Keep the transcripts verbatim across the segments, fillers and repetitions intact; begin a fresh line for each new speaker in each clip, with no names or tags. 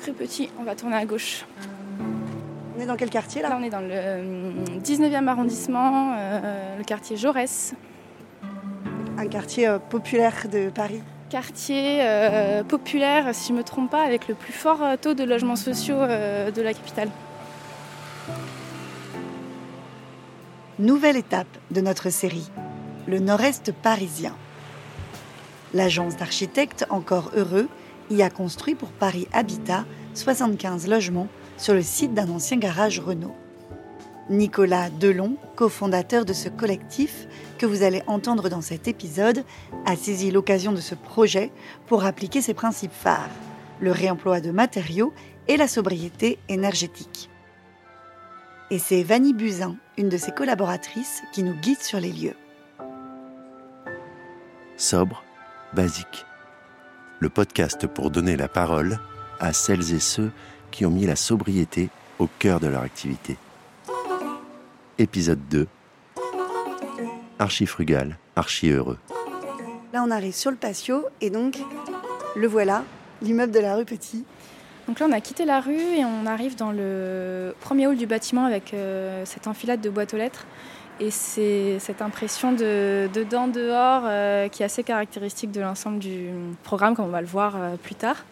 rue Petit, on va tourner à gauche.
On est dans quel quartier là ?
Là on est dans le dix-neuvième arrondissement, euh, le quartier Jaurès.
Un quartier euh, populaire de Paris.
Quartier euh, populaire, si je ne me trompe pas, avec le plus fort taux de logements sociaux euh, de la capitale.
Nouvelle étape de notre série, le nord-est parisien. L'agence d'architectes Encore Heureux y a construit pour Paris Habitat soixante-quinze logements sur le site d'un ancien garage Renault. Nicolas Delon, cofondateur de ce collectif que vous allez entendre dans cet épisode, a saisi l'occasion de ce projet pour appliquer ses principes phares, le réemploi de matériaux et la sobriété énergétique. Et c'est Vanny Buzyn, une de ses collaboratrices, qui nous guide sur les lieux.
Sobre, basique. Le podcast pour donner la parole à celles et ceux qui ont mis la sobriété au cœur de leur activité. Épisode deux. Archi-frugal, archi-heureux.
Là, on arrive sur le patio et donc, le voilà, l'immeuble de la rue Petit.
Donc là, on a quitté la rue et on arrive dans le premier hall du bâtiment avec euh, cette enfilade de boîtes aux lettres. Et c'est cette impression de dedans-dehors euh, qui est assez caractéristique de l'ensemble du programme, comme on va le voir euh, plus tard.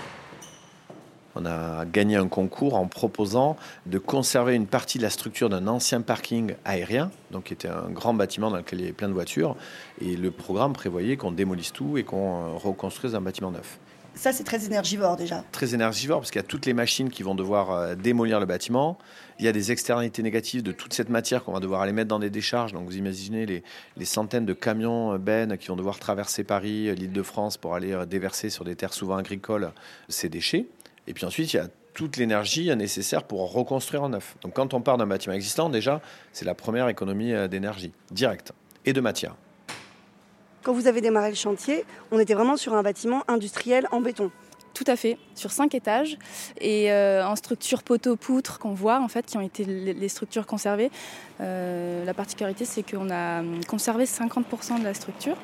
On a gagné un concours en proposant de conserver une partie de la structure d'un ancien parking aérien, donc qui était un grand bâtiment dans lequel il y avait plein de voitures. Et le programme prévoyait qu'on démolisse tout et qu'on reconstruise un bâtiment neuf.
Ça, c'est très énergivore déjà.
Très énergivore parce qu'il y a toutes les machines qui vont devoir démolir le bâtiment. Il y a des externalités négatives de toute cette matière qu'on va devoir aller mettre dans des décharges. Donc vous imaginez les, les centaines de camions bennes qui vont devoir traverser Paris, l'Île-de-France pour aller déverser sur des terres souvent agricoles ces déchets. Et puis ensuite, il y a toute l'énergie nécessaire pour reconstruire en neuf. Donc quand on part d'un bâtiment existant, déjà, c'est la première économie d'énergie directe et de matière.
Quand vous avez démarré le chantier, on était vraiment sur un bâtiment industriel en béton.
Tout à fait, sur cinq étages et euh, en structure poteau-poutre qu'on voit, en fait, qui ont été les structures conservées. Euh, la particularité, c'est qu'on a conservé cinquante pour cent de la structure.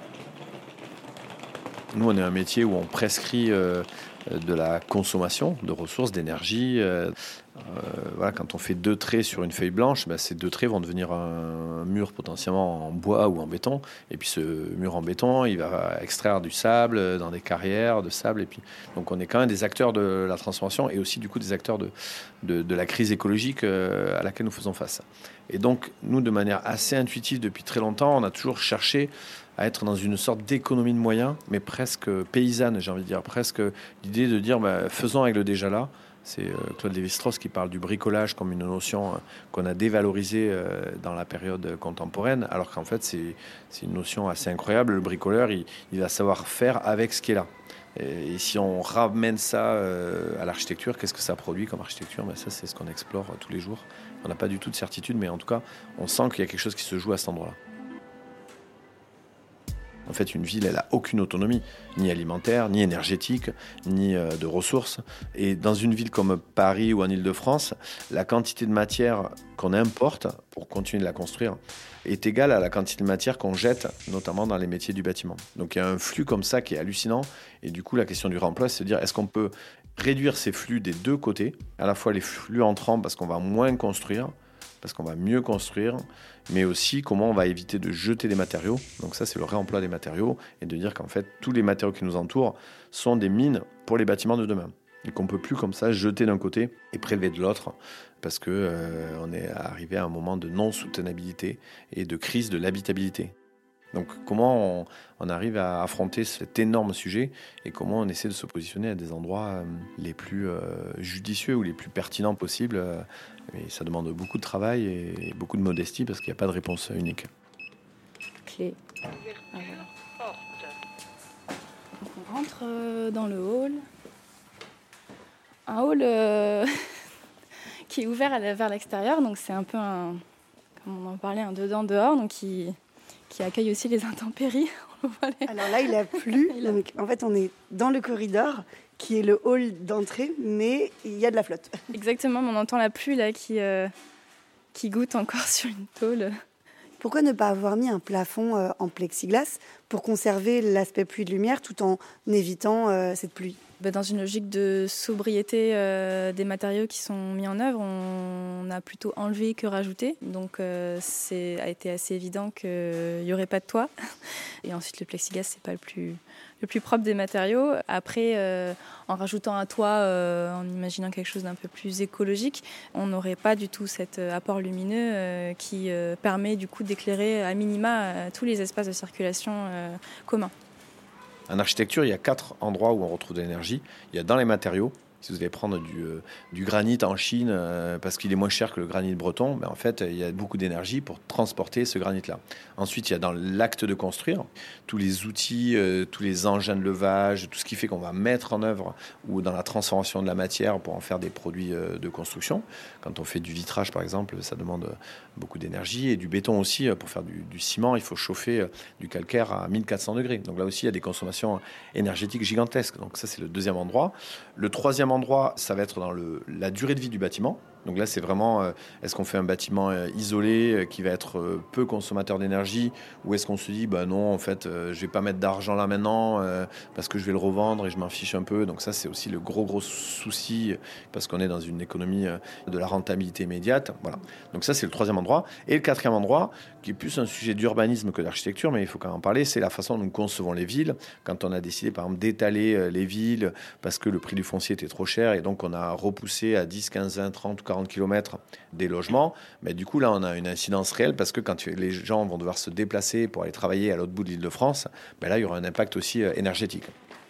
Nous, on est un métier où on prescrit euh, de la consommation de ressources, d'énergie. Euh, euh, voilà, quand on fait deux traits sur une feuille blanche, ben, ces deux traits vont devenir un, un mur potentiellement en bois ou en béton. Et puis ce mur en béton, il va extraire du sable dans des carrières de sable. Et puis, donc on est quand même des acteurs de la transformation et aussi du coup des acteurs de, de, de la crise écologique euh, à laquelle nous faisons face. Et donc nous, de manière assez intuitive depuis très longtemps, on a toujours cherché à être dans une sorte d'économie de moyens, mais presque paysanne, j'ai envie de dire. Presque l'idée de dire, bah, faisons avec le déjà là. C'est euh, Claude Lévi-Strauss qui parle du bricolage comme une notion euh, qu'on a dévalorisée euh, dans la période contemporaine, alors qu'en fait, c'est, c'est une notion assez incroyable. Le bricoleur, il, il va savoir faire avec ce qui est là. Et, et si on ramène ça euh, à l'architecture, qu'est-ce que ça produit comme architecture ? Ben, ça, c'est ce qu'on explore euh, tous les jours. On n'a pas du tout de certitude, mais en tout cas, on sent qu'il y a quelque chose qui se joue à cet endroit-là. En fait, une ville, elle n'a aucune autonomie, ni alimentaire, ni énergétique, ni euh, de ressources. Et dans une ville comme Paris ou en Île-de-France, la quantité de matière qu'on importe pour continuer de la construire est égale à la quantité de matière qu'on jette, notamment dans les métiers du bâtiment. Donc il y a un flux comme ça qui est hallucinant. Et du coup, la question du remploi, c'est de dire, est-ce qu'on peut réduire ces flux des deux côtés, à la fois les flux entrants parce qu'on va moins construire, parce qu'on va mieux construire, mais aussi comment on va éviter de jeter des matériaux. Donc ça, c'est le réemploi des matériaux, et de dire qu'en fait, tous les matériaux qui nous entourent sont des mines pour les bâtiments de demain. Et qu'on ne peut plus comme ça jeter d'un côté et prélever de l'autre, parce qu'on euh, est arrivé à un moment de non-soutenabilité et de crise de l'habitabilité. Donc comment on, on arrive à affronter cet énorme sujet et comment on essaie de se positionner à des endroits euh, les plus euh, judicieux ou les plus pertinents possibles. Euh, et ça demande beaucoup de travail et, et beaucoup de modestie parce qu'il n'y a pas de réponse unique.
Clé. Ah, voilà. Donc on rentre euh, dans le hall. Un hall euh, qui est ouvert à la, vers l'extérieur, donc c'est un peu un, comme on en parlait, un dedans-dehors, donc qui... qui accueille aussi les intempéries.
Alors là, il a plu. il a... Donc, en fait, on est dans le corridor, qui est le hall d'entrée, mais il y a de la flotte.
Exactement, on entend la pluie là, qui, euh, qui goutte encore sur une tôle.
Pourquoi ne pas avoir mis un plafond euh, en plexiglas pour conserver l'aspect pluie de lumière tout en évitant euh, cette pluie?
Dans une logique de sobriété euh, des matériaux qui sont mis en œuvre, on a plutôt enlevé que rajouté. Donc euh, c'est a été assez évident qu'il n'y aurait pas de toit. Et ensuite le plexiglas, c'est pas le plus, le plus propre des matériaux. Après, euh, en rajoutant un toit, euh, en imaginant quelque chose d'un peu plus écologique, on n'aurait pas du tout cet apport lumineux euh, qui euh, permet du coup d'éclairer à minima euh, tous les espaces de circulation euh, communs.
En architecture, il y a quatre endroits où on retrouve de l'énergie. Il y a dans les matériaux. Si vous allez prendre du, euh, du granit en Chine, euh, parce qu'il est moins cher que le granit breton, ben en fait, il y a beaucoup d'énergie pour transporter ce granit-là. Ensuite, il y a dans l'acte de construire, tous les outils, euh, tous les engins de levage, tout ce qui fait qu'on va mettre en œuvre ou dans la transformation de la matière pour en faire des produits euh, de construction. Quand on fait du vitrage, par exemple, ça demande beaucoup d'énergie. Et du béton aussi, pour faire du, du ciment, il faut chauffer du calcaire à mille quatre cents degrés. Donc là aussi, il y a des consommations énergétiques gigantesques. Donc ça, c'est le deuxième endroit. Le troisième endroit, ça va être dans le, la durée de vie du bâtiment. Donc là, c'est vraiment, euh, est-ce qu'on fait un bâtiment euh, isolé euh, qui va être euh, peu consommateur d'énergie, ou est-ce qu'on se dit, bah non, en fait, euh, je vais pas mettre d'argent là maintenant euh, parce que je vais le revendre et je m'en fiche un peu. Donc ça, c'est aussi le gros, gros souci parce qu'on est dans une économie euh, de la rentabilité immédiate. Voilà. Donc ça, c'est le troisième endroit. Et le quatrième endroit, qui est plus un sujet d'urbanisme que d'architecture, mais il faut quand même en parler, c'est la façon dont nous concevons les villes. Quand on a décidé, par exemple, d'étaler euh, les villes parce que le prix du foncier était trop cher et donc on a repoussé à dix, quinze, vingt, trente, quarante kilomètres des logements, mais du coup là on a une incidence réelle parce que quand les gens vont devoir se déplacer pour aller travailler à l'autre bout de l'Île-de-France, ben là il y aura un impact aussi énergétique.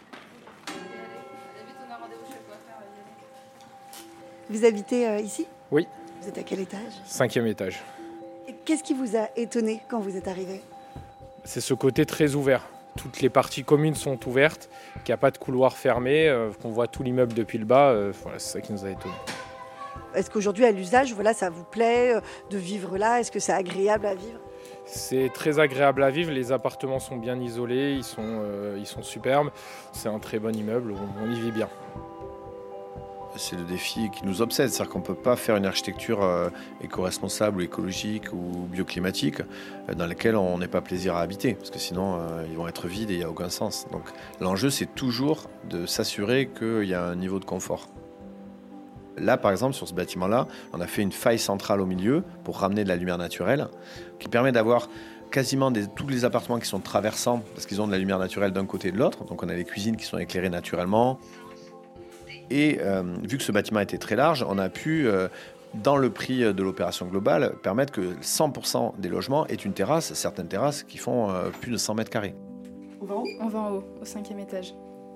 Vous habitez euh, ici ?
Oui.
Vous êtes à quel étage ?
Cinquième étage.
Et qu'est-ce qui vous a étonné quand vous êtes arrivé ?
C'est ce côté très ouvert. Toutes les parties communes sont ouvertes, qu'il n'y a pas de couloir fermé, euh, qu'on voit tout l'immeuble depuis le bas. Euh, voilà, c'est ça qui nous a étonnés.
Est-ce qu'aujourd'hui, à l'usage, voilà, ça vous plaît euh, de vivre là ? Est-ce que c'est agréable à vivre ?
C'est très agréable à vivre. Les appartements sont bien isolés, ils sont, euh, ils sont superbes. C'est un très bon immeuble, on, on y vit bien.
C'est le défi qui nous obsède, c'est-à-dire qu'on ne peut pas faire une architecture euh, éco-responsable ou écologique ou bioclimatique euh, dans laquelle on n'ait pas plaisir à habiter, parce que sinon euh, ils vont être vides et il n'y a aucun sens. Donc l'enjeu, c'est toujours de s'assurer qu'il y a un niveau de confort. Là, par exemple, sur ce bâtiment-là, on a fait une faille centrale au milieu pour ramener de la lumière naturelle, qui permet d'avoir quasiment des, tous les appartements qui sont traversants, parce qu'ils ont de la lumière naturelle d'un côté et de l'autre. Donc on a les cuisines qui sont éclairées naturellement. Et euh, vu que ce bâtiment était très large, on a pu, euh, dans le prix de l'opération globale, permettre que cent pour cent des logements aient une terrasse, certaines terrasses qui font euh, plus de cent mètres carrés.
On va en haut ?
On va en haut, au cinquième étage.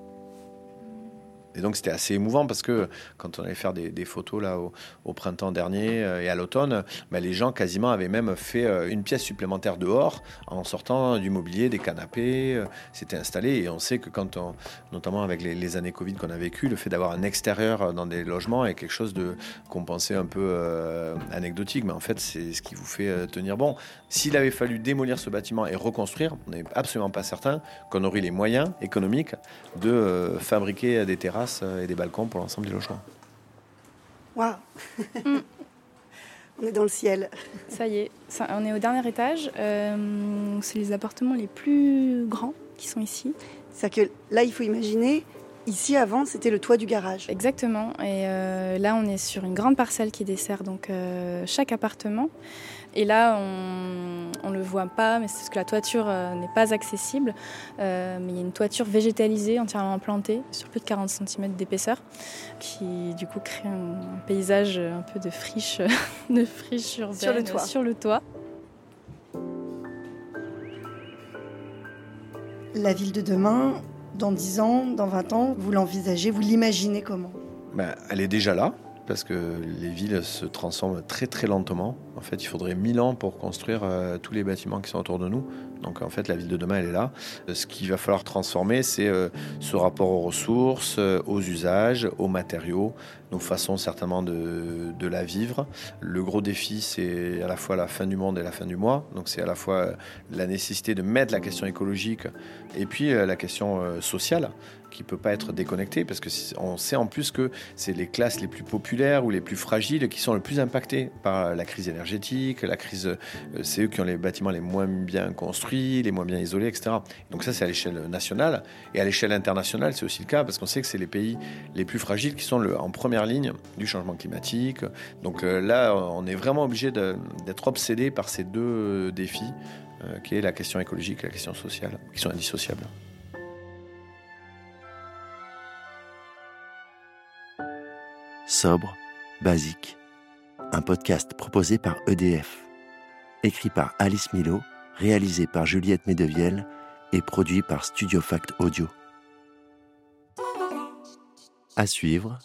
Et donc c'était assez émouvant parce que quand on allait faire des, des photos là au, au printemps dernier euh, et à l'automne, bah, les gens quasiment avaient même fait euh, une pièce supplémentaire dehors en sortant du mobilier, des canapés, euh, c'était installé. Et on sait que quand on, notamment avec les, les années Covid qu'on a vécues, le fait d'avoir un extérieur dans des logements est quelque chose de, qu'on pensait un peu euh, anecdotique, mais en fait c'est ce qui vous fait euh, tenir bon. S'il avait fallu démolir ce bâtiment et reconstruire, on n'est absolument pas certain qu'on aurait les moyens économiques de euh, fabriquer des terrasses et des balcons pour l'ensemble des logements.
Waouh. On est dans le ciel.
Ça y est, ça, on est au dernier étage. Euh, c'est les appartements les plus grands qui sont ici.
C'est-à-dire que là, il faut imaginer, ici avant, c'était le toit du garage.
Exactement. Et euh, là, on est sur une grande parcelle qui dessert donc euh, chaque appartement. Et là, on ne le voit pas, mais c'est parce que la toiture euh, n'est pas accessible. Euh, mais il y a une toiture végétalisée, entièrement plantée, sur plus de quarante centimètres d'épaisseur, qui du coup crée un, un paysage un peu de friche, de friche urbaine
sur le toit.
Sur le toit.
La ville de demain, dans dix ans, dans vingt ans, vous l'envisagez, vous l'imaginez comment ?
Ben, elle est déjà là. Parce que les villes se transforment très très lentement. En fait, il faudrait mille ans pour construire euh, tous les bâtiments qui sont autour de nous. Donc en fait, la ville de demain, elle est là. Ce qu'il va falloir transformer, c'est euh, ce rapport aux ressources, euh, aux usages, aux matériaux, nos façons certainement de, de la vivre. Le gros défi, c'est à la fois la fin du monde et la fin du mois. Donc c'est à la fois la nécessité de mettre la question écologique et puis euh, la question euh, sociale, qui ne peut pas être déconnectée, parce qu'on sait en plus que c'est les classes les plus populaires ou les plus fragiles qui sont le plus impactées par la crise énergétique. énergétique, la crise, euh, c'est eux qui ont les bâtiments les moins bien construits, les moins bien isolés, et cetera. Donc ça, c'est à l'échelle nationale. Et à l'échelle internationale, c'est aussi le cas, parce qu'on sait que c'est les pays les plus fragiles qui sont le, en première ligne du changement climatique. Donc euh, là, on est vraiment obligé de, d'être obsédé par ces deux défis, euh, qui est la question écologique et la question sociale, qui sont indissociables.
Sobre, basique, un podcast proposé par E D F, écrit par Alice Milot, réalisé par Juliette Medevielle et produit par Studio Fact Audio. À suivre,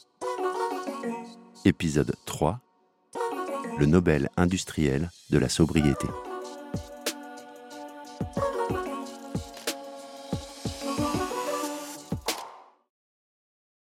épisode trois, le Nobel industriel de la sobriété.